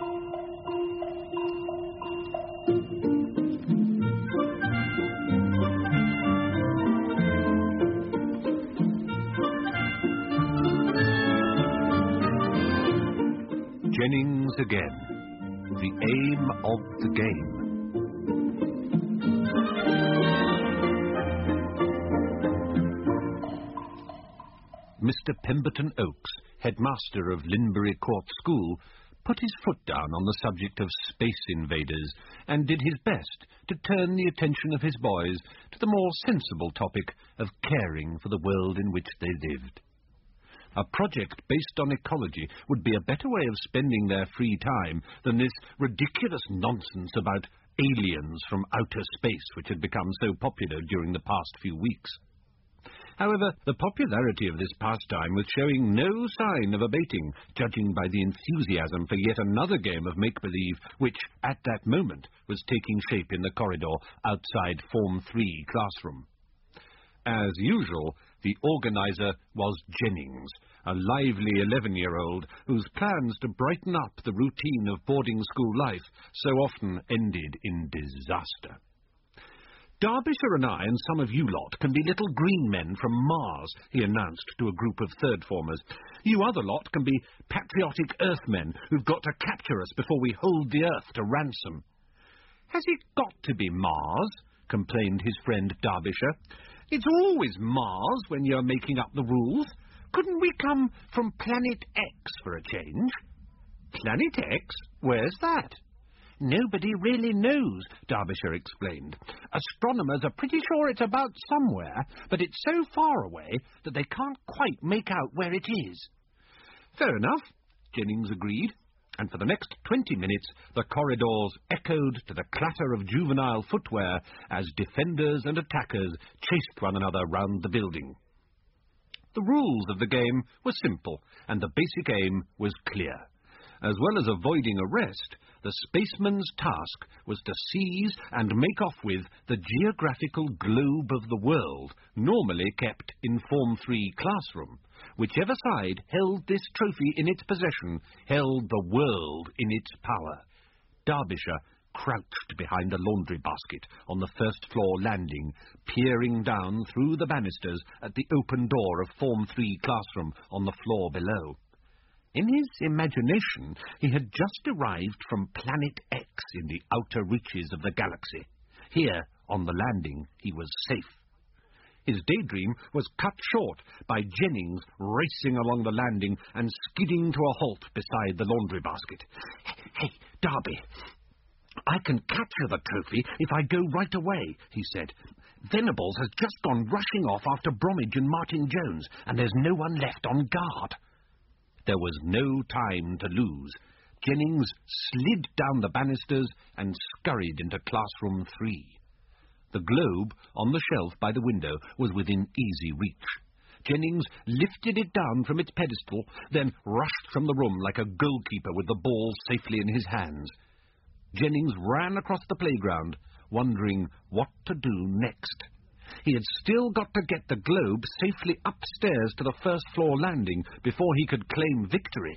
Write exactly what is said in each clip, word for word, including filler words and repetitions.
Jennings again. The aim of the game. Mister Pemberton Oakes, headmaster of Linbury Court School, put his foot down on the subject of space invaders and did his best to turn the attention of his boys to the more sensible topic of caring for the world in which they lived. A project based on ecology would be a better way of spending their free time than this ridiculous nonsense about aliens from outer space which had become so popular during the past few weeks. However, the popularity of this pastime was showing no sign of abating, judging by the enthusiasm for yet another game of make-believe which, at that moment, was taking shape in the corridor outside Form three classroom. As usual, the organizer was Jennings, a lively eleven-year-old whose plans to brighten up the routine of boarding school life so often ended in disaster. Derbyshire and I and some of you lot can be little green men from Mars, he announced to a group of third-formers. You other lot can be patriotic earthmen who've got to capture us before we hold the earth to ransom. Has it got to be Mars? Complained his friend Derbyshire. It's always Mars when you're making up the rules. Couldn't we come from Planet X for a change? Planet X? Where's that? Nobody really knows, Derbyshire explained. Astronomers are pretty sure it's about somewhere, but it's so far away that they can't quite make out where it is. Fair enough, Jennings agreed, and for the next twenty minutes the corridors echoed to the clatter of juvenile footwear as defenders and attackers chased one another round the building. The rules of the game were simple, and the basic aim was clear. As well as avoiding arrest, the spaceman's task was to seize and make off with the geographical globe of the world, normally kept in Form three classroom. Whichever side held this trophy in its possession held the world in its power. Derbyshire crouched behind a laundry basket on the first-floor landing, peering down through the banisters at the open door of Form three classroom on the floor below. In his imagination, he had just arrived from Planet X in the outer reaches of the galaxy. Here, on the landing, he was safe. His daydream was cut short by Jennings racing along the landing and skidding to a halt beside the laundry basket. "Hey, Darby, I can capture the trophy if I go right away," he said. "Venables has just gone rushing off after Bromwich and Martin Jones, and there's no one left on guard." There was no time to lose. Jennings slid down the banisters and scurried into classroom three. The globe on the shelf by the window was within easy reach. Jennings lifted it down from its pedestal, then rushed from the room like a goalkeeper with the ball safely in his hands. Jennings ran across the playground, wondering what to do next. He had still got to get the globe safely upstairs to the first-floor landing before he could claim victory.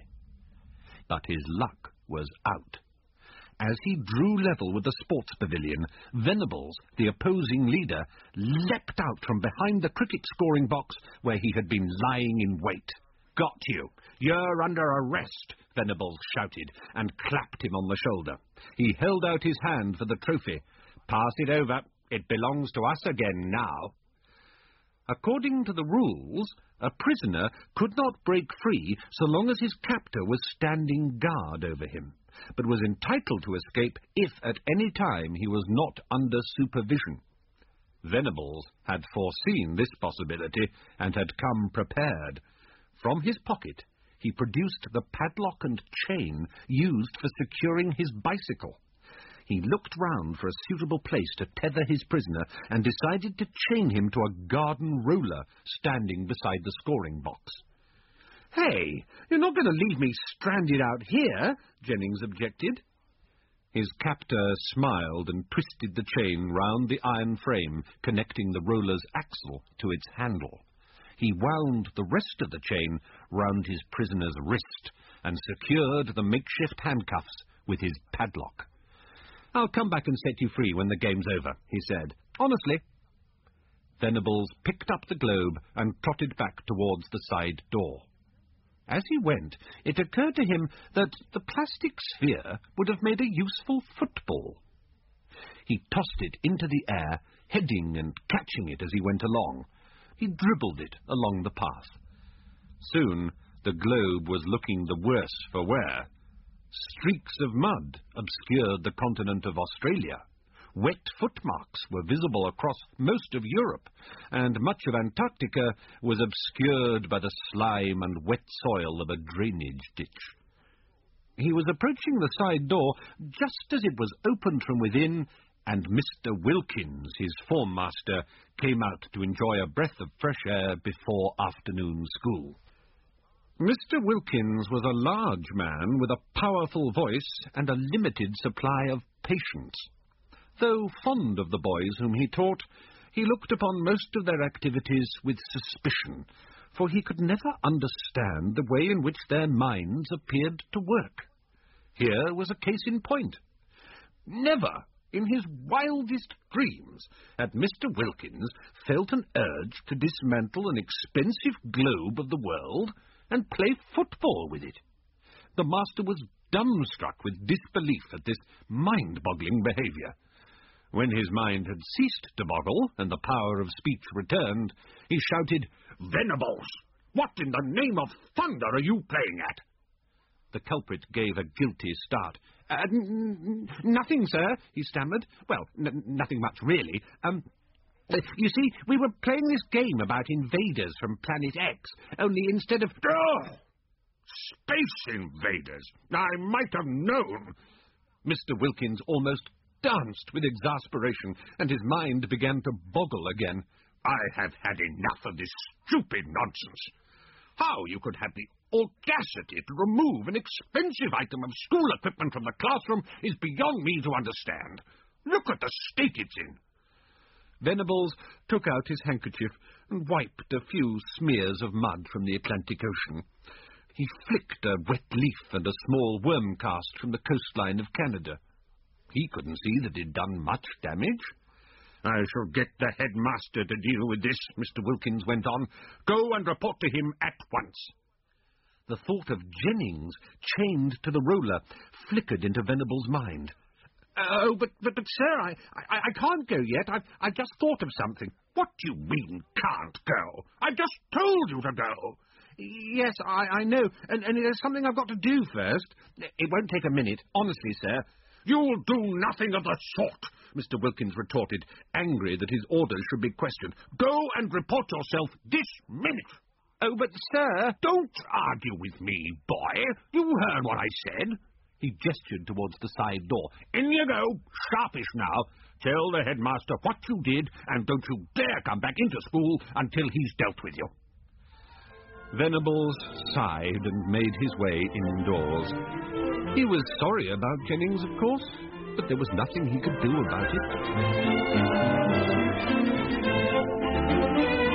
But his luck was out. As he drew level with the sports pavilion, Venables, the opposing leader, leapt out from behind the cricket scoring box where he had been lying in wait. "Got you! You're under arrest!" Venables shouted, and clapped him on the shoulder. He held out his hand for the trophy. "Pass it over. It belongs to us again now." According to the rules, a prisoner could not break free so long as his captor was standing guard over him, but was entitled to escape if at any time he was not under supervision. Venables had foreseen this possibility and had come prepared. From his pocket, he produced the padlock and chain used for securing his bicycle. He looked round for a suitable place to tether his prisoner and decided to chain him to a garden roller standing beside the scoring box. "Hey, you're not going to leave me stranded out here," Jennings objected. His captor smiled and twisted the chain round the iron frame connecting the roller's axle to its handle. He wound the rest of the chain round his prisoner's wrist and secured the makeshift handcuffs with his padlock. "I'll come back and set you free when the game's over," he said. "Honestly." Venables picked up the globe and trotted back towards the side door. As he went, it occurred to him that the plastic sphere would have made a useful football. He tossed it into the air, heading and catching it as he went along. He dribbled it along the path. Soon the globe was looking the worse for wear. Streaks of mud obscured the continent of Australia. Wet footmarks were visible across most of Europe, and much of Antarctica was obscured by the slime and wet soil of a drainage ditch. He was approaching the side door just as it was opened from within, and Mister Wilkins, his form master, came out to enjoy a breath of fresh air before afternoon school. Mister Wilkins was a large man with a powerful voice and a limited supply of patience. Though fond of the boys whom he taught, he looked upon most of their activities with suspicion, for he could never understand the way in which their minds appeared to work. Here was a case in point. Never, in his wildest dreams, had Mister Wilkins felt an urge to dismantle an expensive globe of the world and play football with it. The master was dumbstruck with disbelief at this mind-boggling behaviour. When his mind had ceased to boggle and the power of speech returned, he shouted, "Venables! What in the name of thunder are you playing at?" The culprit gave a guilty start. Uh, n nothing, sir," he stammered. "Well, n nothing much, really. Um, uh, you see, we were playing this game about invaders from Planet X, only instead of—" Oh! Space invaders! I might have known! Mister Wilkins almost danced with exasperation, and his mind began to boggle again. "I have had enough of this stupid nonsense. How you could have the audacity to remove an expensive item of school equipment from the classroom is beyond me to understand. Look at the state it's in." Venables took out his handkerchief and wiped a few smears of mud from the Atlantic Ocean. He flicked a wet leaf and a small worm cast from the coastline of Canada. He couldn't see that he'd done much damage. "I shall get the headmaster to deal with this," Mister Wilkins went on. "Go and report to him at once." The thought of Jennings, chained to the roller, flickered into Venables' mind. "Oh, but, but, but sir, I, I, I can't go yet. I've, I've just thought of something." "What do you mean, can't go? I just told you to go." "Yes, I, I know, and, and there's something I've got to do first. It won't take a minute, honestly, sir." "You'll do nothing of the sort," Mister Wilkins retorted, angry that his orders should be questioned. "Go and report yourself this minute." "Oh, but, sir—" "Don't argue with me, boy. You heard what I said." He gestured towards the side door. "In you go, sharpish now. Tell the headmaster what you did, and don't you dare come back into school until he's dealt with you." Venables sighed and made his way indoors. He was sorry about Jennings, of course, but there was nothing he could do about it.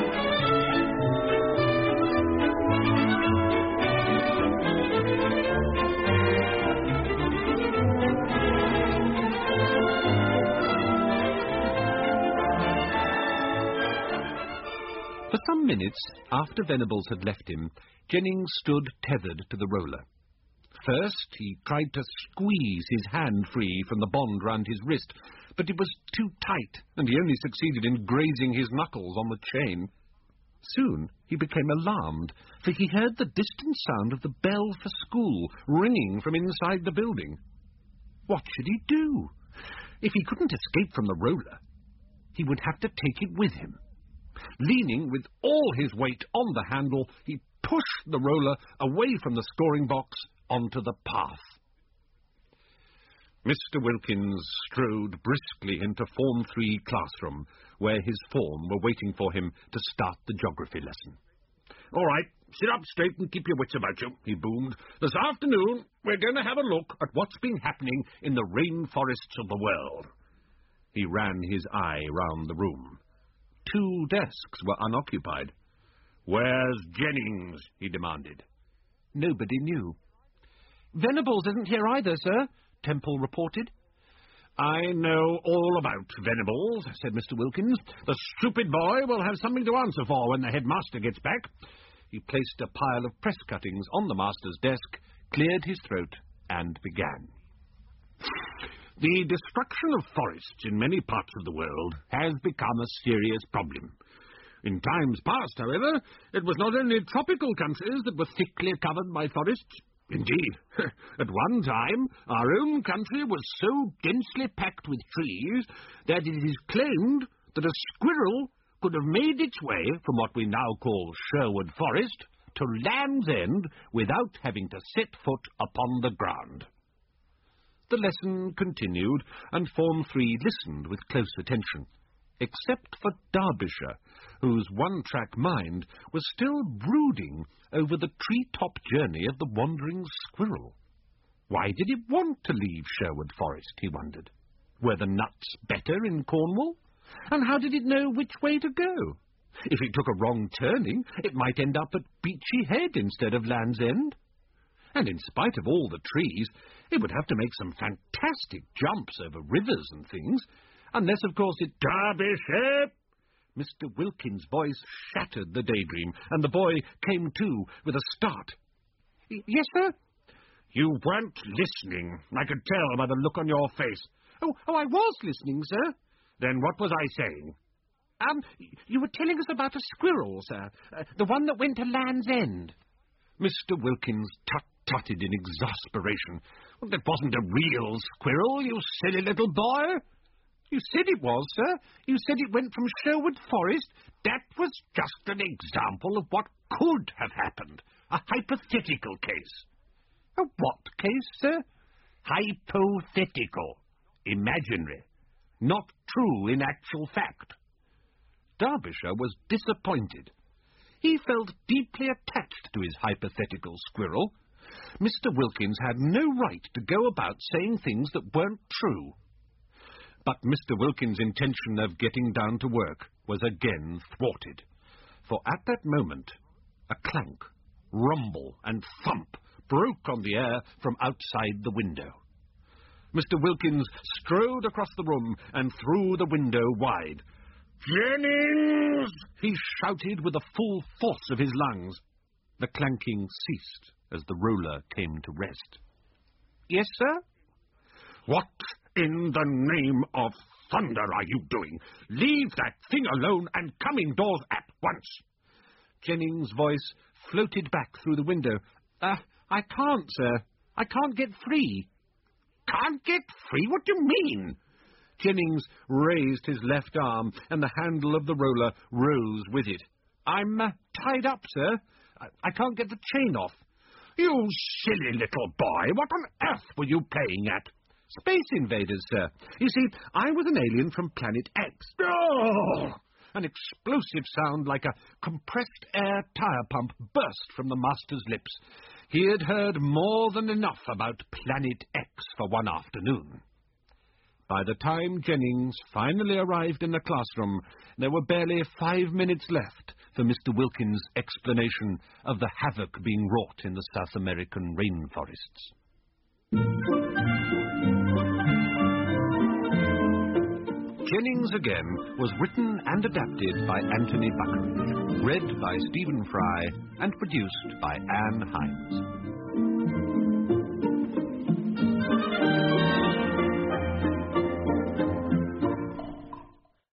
For some minutes after Venables had left him, Jennings stood tethered to the roller. First, he tried to squeeze his hand free from the bond round his wrist, but it was too tight, and he only succeeded in grazing his knuckles on the chain. Soon he became alarmed, for he heard the distant sound of the bell for school ringing from inside the building. What should he do? If he couldn't escape from the roller, he would have to take it with him. Leaning with all his weight on the handle, he pushed the roller away from the scoring box onto the path. Mister Wilkins strode briskly into Form three classroom, where his form were waiting for him to start the geography lesson. "All right, sit up straight and keep your wits about you," he boomed. "This afternoon, we're going to have a look at what's been happening in the rainforests of the world." He ran his eye round the room. Two desks were unoccupied. "Where's Jennings?" he demanded. Nobody knew. Venables isn't here either, sir, Temple reported. I know all about Venables, said Mister Wilkins. The stupid boy will have something to answer for when the headmaster gets back. He placed a pile of press cuttings on the master's desk, cleared his throat, and began. The destruction of forests in many parts of the world has become a serious problem. In times past, however, it was not only tropical countries that were thickly covered by forests. Indeed, at one time, our own country was so densely packed with trees that it is claimed that a squirrel could have made its way from what we now call Sherwood Forest to Land's End without having to set foot upon the ground. The lesson continued, and Form three listened with close attention, except for Derbyshire, whose one-track mind was still brooding over the tree-top journey of the wandering squirrel. Why did it want to leave Sherwood Forest, he wondered. Were the nuts better in Cornwall? And how did it know which way to go? If it took a wrong turning, it might end up at Beachy Head instead of Land's End. And in spite of all the trees, it would have to make some fantastic jumps over rivers and things, unless, of course, it... Derbyshire! Mister Wilkins' voice shattered the daydream, and the boy came to with a start. Yes, sir? You weren't listening. I could tell by the look on your face. Oh, oh, I was listening, sir. Then what was I saying? Um, you were telling us about a squirrel, sir. Uh, the one that went to Land's End. Mister Wilkins tut-tutted in exasperation. Well, that wasn't a real squirrel, you silly little boy. You said it was, sir. You said it went from Sherwood Forest. That was just an example of what could have happened. A hypothetical case. A what case, sir? Hypothetical. Imaginary. Not true in actual fact. Derbyshire was disappointed. He felt deeply attached to his hypothetical squirrel. Mister Wilkins had no right to go about saying things that weren't true. But Mister Wilkins' intention of getting down to work was again thwarted, for at that moment a clank, rumble, and thump broke on the air from outside the window. Mister Wilkins strode across the room and threw the window wide. "Jennings!" he shouted with the full force of his lungs. The clanking ceased as the roller came to rest. "Yes, sir?" "What in the name of thunder are you doing? Leave that thing alone and come indoors at once." Jennings' voice floated back through the window. Uh, I can't, sir. I can't get free." "Can't get free? What do you mean?" Jennings raised his left arm, and the handle of the roller rose with it. I'm uh, tied up, sir. I, I can't get the chain off." "You silly little boy, what on earth were you playing at?" "Space Invaders, sir. You see, I was an alien from Planet X." "Oh!" An explosive sound like a compressed air tire pump burst from the master's lips. He had heard more than enough about Planet X for one afternoon. By the time Jennings finally arrived in the classroom, there were barely five minutes left for Mister Wilkins' explanation of the havoc being wrought in the South American rainforests. Jennings Again was written and adapted by Anthony Buckeridge, read by Stephen Fry, and produced by Anne Hynes.